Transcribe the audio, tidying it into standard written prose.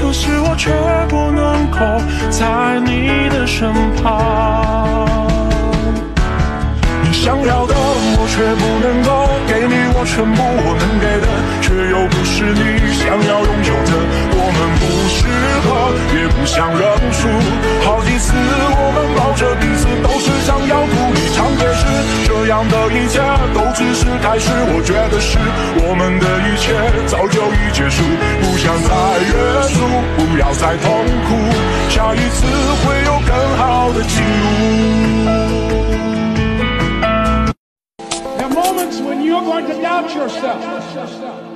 可是我却不能够在你的身旁。你想要的我却不能够给你，我全部我能给的却又不是你想要拥有的。我们不适合，也不想认输。好几次我们抱着彼此，都是想要哭。一场解释，这样的一切都只是开始。我觉得是我们的一切早就已结束，不想再约束，不要再痛苦，下一次会有更好的记录。 There are moments when you're going to doubt yourself.